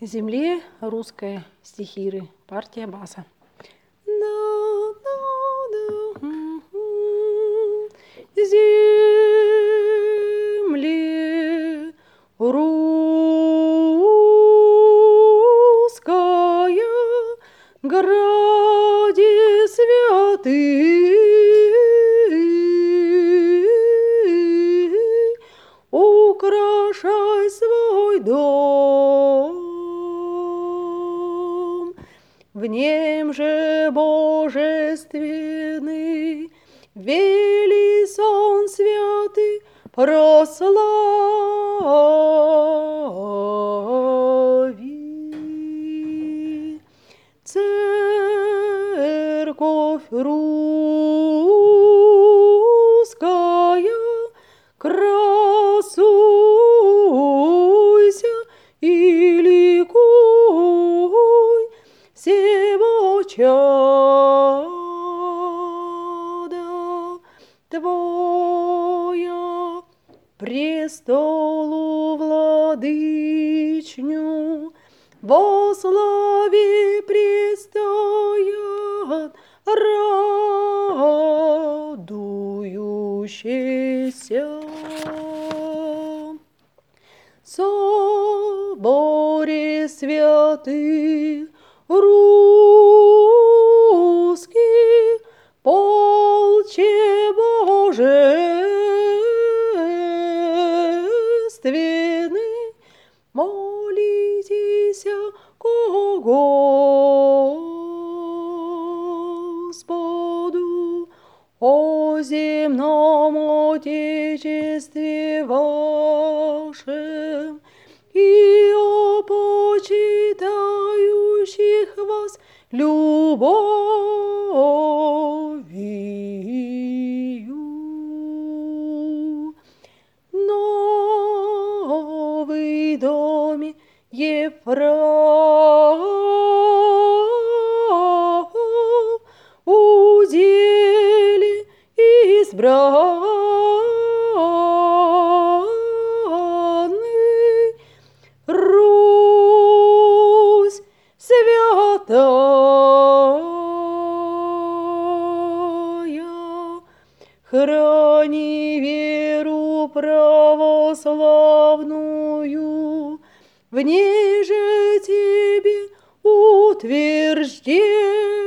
земле русской стихиры, партия баса. Земле русская, граде святый, украшай свой дом. В нем же божественный вели сон святый прослави. Церковь русская, красуйся и ликуй, сего чада Твоя престолу владычню во славе предстоят радующиеся. Соборе святых русских, полче божественный, молитесь ко Господу о земном отечестве вашем и о почитающих вас любовью. Новый доме Ефрав удели избранный, Русь святая, храни веру православную, в ней же тебе утверждение